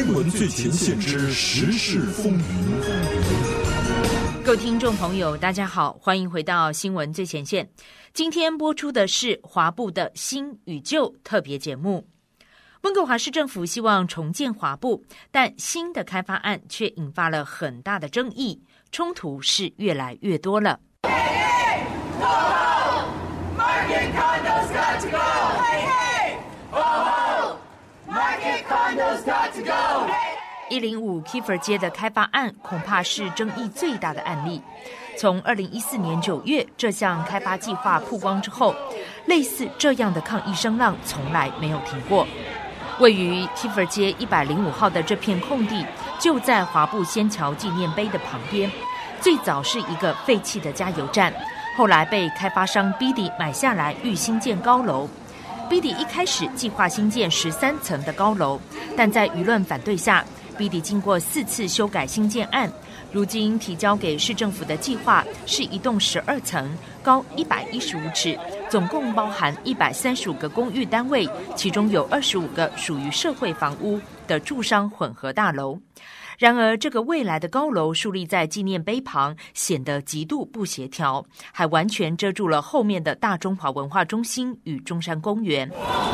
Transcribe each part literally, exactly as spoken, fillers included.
新闻最前线之时事风云。 各位听众朋友大家好，欢迎回到新闻最前线。今天播出的是华部的新与旧特别节目。温哥华市政府希望重建华部，但新的开发案却引发了很大的争议，冲突是越来越多了。一零五 Kiefer 街的开发案恐怕是争议最大的案例。从二零一四年九月这项开发计划曝光之后，类似这样的抗议声浪从来没有停过。位于 Kiefer 街一百零五号的这片空地，就在华部仙桥纪念碑的旁边。最早是一个废弃的加油站，后来被开发商 B D 买下来，欲新建高楼。B D 一开始计划新建十三层的高楼，但在舆论反对下， B D 经过四次修改新建案，如今提交给市政府的计划是一栋十二层，高一百一十五尺，总共包含一百三十五个公寓单位，其中有二十五个属于社会房屋的住商混合大楼。然而，这个未来的高楼树立在纪念碑旁，显得极度不协调，还完全遮住了后面的大中华文化中心与中山公园。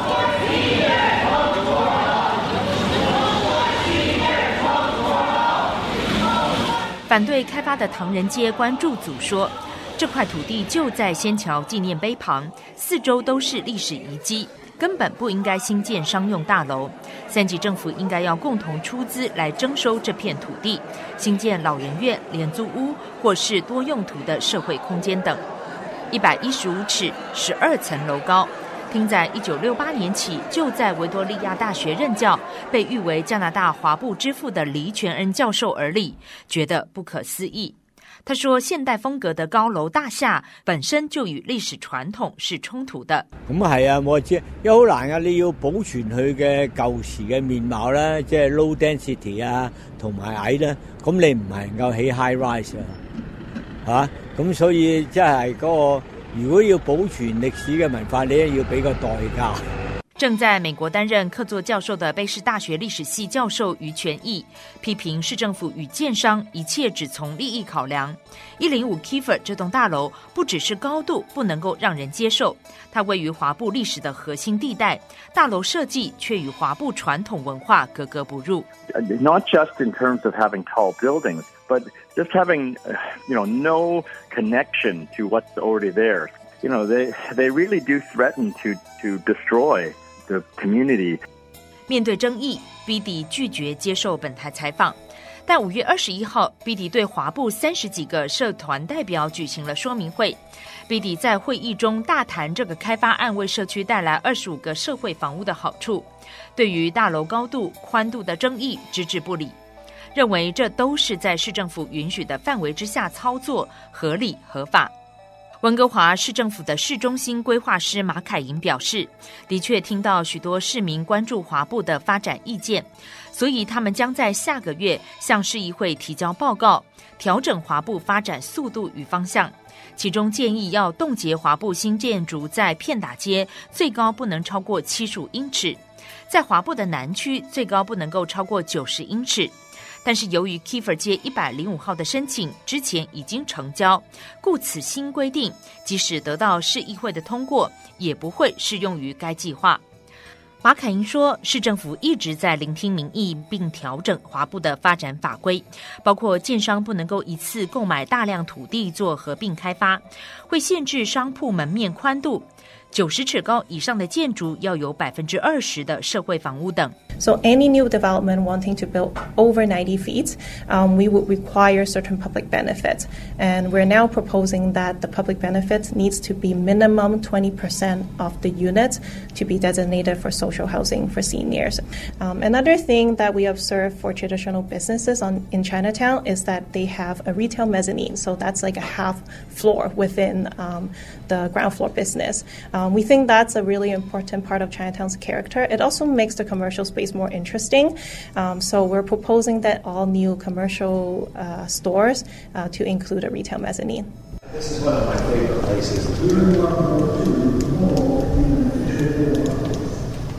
反对开发的唐人街关注组说，这块土地就在仙桥纪念碑旁，四周都是历史遗迹，根本不应该新建商用大楼。三级政府应该要共同出资来征收这片土地，新建老人院、廉租屋或是多用途的社会空间等。一百一十五尺，十二层楼高，听在一九六八年起就在维多利亚大学任教，被誉为加拿大华部之父的黎全恩教授耳里，觉得不可思议。他說現代風格的高樓大廈本身就與歷史傳統是衝突的。 咁係啊，我知，因為好難啊，你要保存佢嘅舊時嘅面貌啦，即係 low density 啊，同埋矮啦，咁你唔係能夠起 high rise 啊，嚇，咁所以即係嗰個，如果要保存歷史嘅文化，你要俾個代價。 正在美国担任客座教授的卑诗大学历史系教授于全义批评市政府与建商一切只从利益考量。一零五 Kiefer 这栋大楼不只是高度不能够让人接受，它位于华部历史的核心地带，大楼设计却与华部传统文化格格不入。 Not just in terms of having tall buildings, but just having, you know, no connection to what's already there. You know, they they really do threaten to to destroy the community. 面对争议 ，B D 拒绝接受本台采访。但五月二十一号 ，B D 对华部三十几个社团代表举行了说明会。B D 在会议中大谈这个开发案为社区带来二十五个社会房屋的好处，对于大楼高度、宽度的争议置之不理，认为这都是在市政府允许的范围之下操作，合理合法。温哥华市政府的市中心规划师马凯莹表示，的确听到许多市民关注华部的发展意见，所以他们将在下个月向市议会提交报告，调整华部发展速度与方向。其中建议要冻结华部新建筑在片打街最高不能超过七十五英尺，在华部的南区最高不能够超过九十英尺。但是由于 Kiefer 街一百零五号的申请之前已经成交，故此新规定即使得到市议会的通过，也不会适用于该计划。马凯英说，市政府一直在聆听民意，并调整华部的发展法规，包括建商不能够一次购买大量土地做合并开发，会限制商铺门面宽度，九十尺高以上的建筑要有百分之二十的社会房屋等。 So any new development wanting to build over ninety feet, um, we would require certain public benefits. And we're now proposing that the public benefits needs to be minimum twenty percent of the units to be designated for social housing for seniors. Um, another thing that we observe for traditional businesses on, in Chinatown is that they have a retail mezzanine. So that's like a half floor within um, the ground floor business. Um, we think that's a really important part of Chinatown's character. It also makes the commercial space more interesting. Um, so we're proposing that all new commercial uh, stores uh, to include a retail mezzanine. This is one of my favorite places.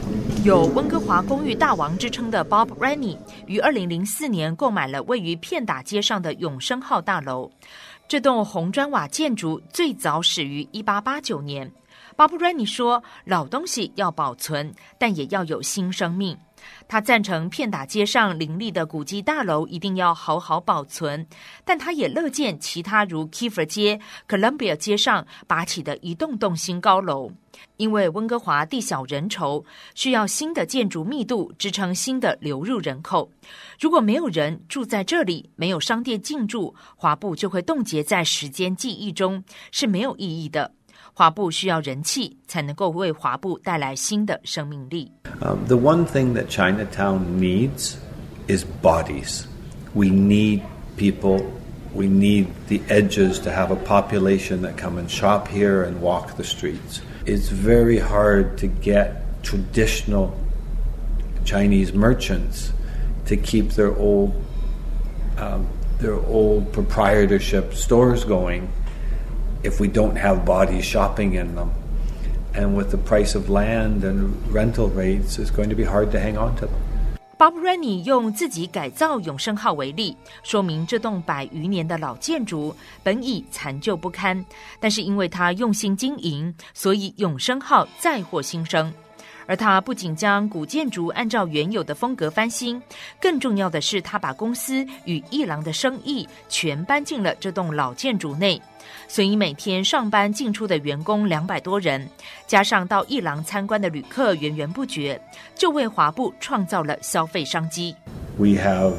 有温哥华公寓大王之称的 Bob Rennie 于二零零四年购买了位于片打街上的永生号大楼。这栋红砖瓦建筑最早始于一八八九年。Bob Rennie 说，老东西要保存，但也要有新生命。他赞成片打街上林立的古迹大楼一定要好好保存，但他也乐见其他如 Kiefer 街、Columbia 街上拔起的一栋栋新高楼。因为温哥华地小人稠，需要新的建筑密度支撑新的流入人口。如果没有人住在这里，没有商店进驻，华埠就会冻结在时间记忆中，是没有意义的。华埠需要人气，才能够为华埠带来新的生命力。 Um, the one thing that Chinatown needs is bodies. We need people. We need the edges to have a population that come and shop here and walk the streets. It's very hard to get traditional Chinese merchants to keep their old, um, their old proprietorship stores going.If we don't have bodies shopping in them, and with the price of land and rental rates, it's going to be hard to hang on to them. Bob Rennie 用自己改造永生号为例，说明这栋百余年的老建筑本已残旧不堪，但是因为他用心经营，所以永生号再获新生。而他不仅将古建筑按照原有的风格翻新，更重要的是他把公司与艺廊的生意全搬进了这栋老建筑内，所以每天上班进出的员工两百多人，加上到艺廊参观的旅客源源不绝，就为华埠创造了消费商机。 We have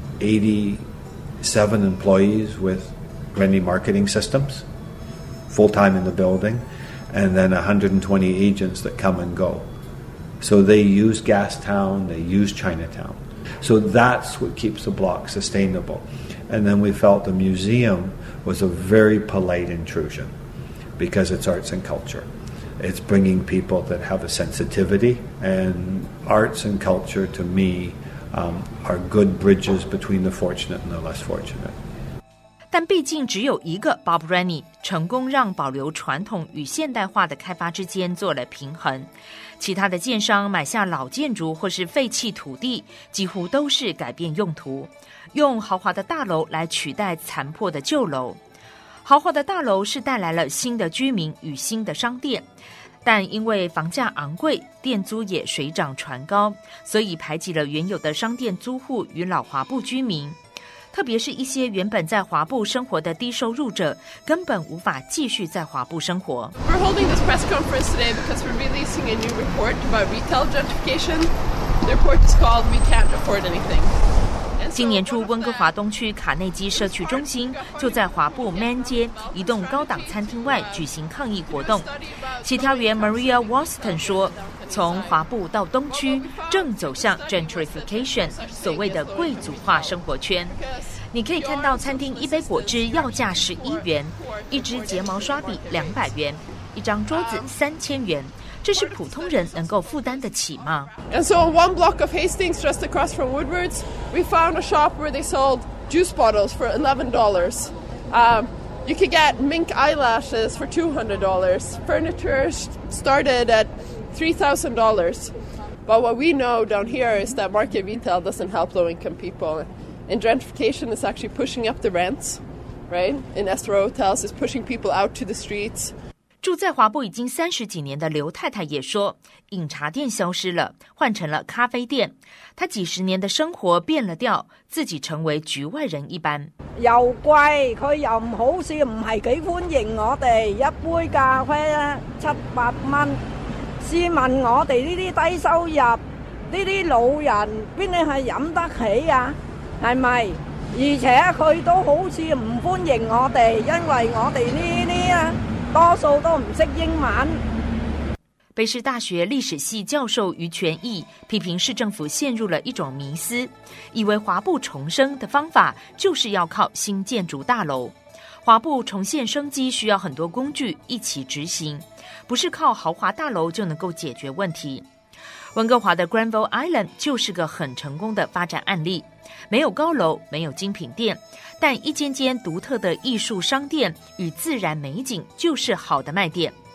eighty-seven employees with Rennie Marketing Systems, full-time in the building, and then one hundred twenty agents that come and go.So they use Gastown, they use Chinatown. So that's what keeps the block sustainable. And then we felt the museum was a very polite intrusion because it's arts and culture. It's bringing people that have a sensitivity, and arts and culture to me um, are good bridges between the fortunate and the less fortunate. 但毕竟只有一个 Bob Rennie 成功让保留传统与现代化的开发之间做了平衡，其他的建商买下老建筑或是废弃土地，几乎都是改变用途，用豪华的大楼来取代残破的旧楼。豪华的大楼是带来了新的居民与新的商店，但因为房价昂贵，店租也水涨船高，所以排挤了原有的商店租户与老华埠居民。特别是一些原本在华埠生活的低收入者，根本无法继续在华埠生活。 We're holding this press conference today because we're releasing a new report about retail gentrification. The report is called We Can't Afford Anything. 今年初，温哥华东区卡内基社区中心就在华埠 Man 街一栋高档餐厅外举行抗议活动。协调员 Maria Walston 说，从华埠到东区正走向 gentrification， 所谓的贵族化生活圈。你可以看到餐厅一杯果汁要价十一元，一支睫毛刷笔两百元，一张桌子三千元。这是普通人能够负担得起吗？ And so on one block of Hastings, just across from Woodwards, we found a shop where they sold juice bottles for eleven dollars. Um, you could get mink eyelashes for two hundred dollars. Furniture started at three thousand dollars. But what we know down here is that market retail doesn't help low-income people. And gentrification is actually pushing up the rents, right? In Estero Hotels, it's pushing people out to the streets. 住在华埠已经三十几年的刘太太也说，饮茶店消失了，换成了咖啡店。她几十年的生活变了调，自己成为局外人一般。 又貴，佢又唔好笑，唔係幾歡迎我哋。一杯咖啡咧七百蚊，試問我哋呢啲低收入，呢啲老人邊啲係飲得起啊？係咪？而且佢都好似唔歡迎我哋，因為我哋呢啲啊。多數都唔識英文。 北市大学历史系教授于全义批评市政府陷入了一种迷思，以为华埠重生的方法就是要靠新建筑大楼。华埠重现生机需要很多工具一起执行，不是靠豪华大楼就能够解决问题。温哥华的 Granville Island 就是个很成功的发展案例，没有高楼，没有精品店，但一间间独特的艺术商店与自然美景就是好的卖点。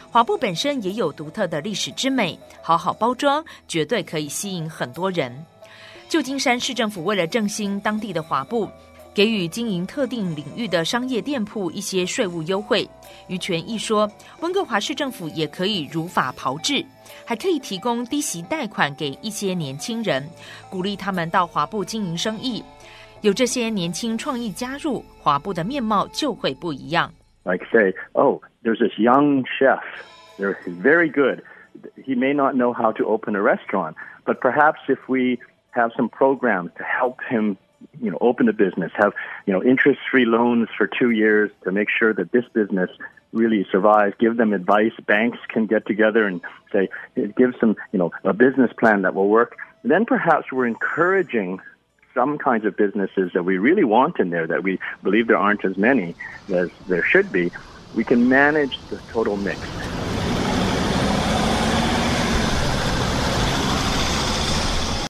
华埠本身也有独特的历史之美，好好包装，绝对可以吸引很多人。旧金山市政府为了振兴当地的华埠，给予经营特定领域的商业店铺一些税务优惠。于权益说，温哥华市政府也可以如法炮制，还可以提供低息贷款给一些年轻人，鼓励他们到华埠经营生意。有这些年轻创意加入，华埠的面貌就会不一样。 Like say, oh, there's this young chef. They're very good. He may not know how to open a restaurant, but perhaps if we have some programs to help him, you know, open a business, have, you know, interest-free loans for two years to make sure that this business really survives, give them advice. Banks can get together and say, give some, you know, a business plan that will work. Then perhaps we're encouraging some kinds of businesses that we really want in there, that we believe there aren't as many as there should be. We can manage the total mix.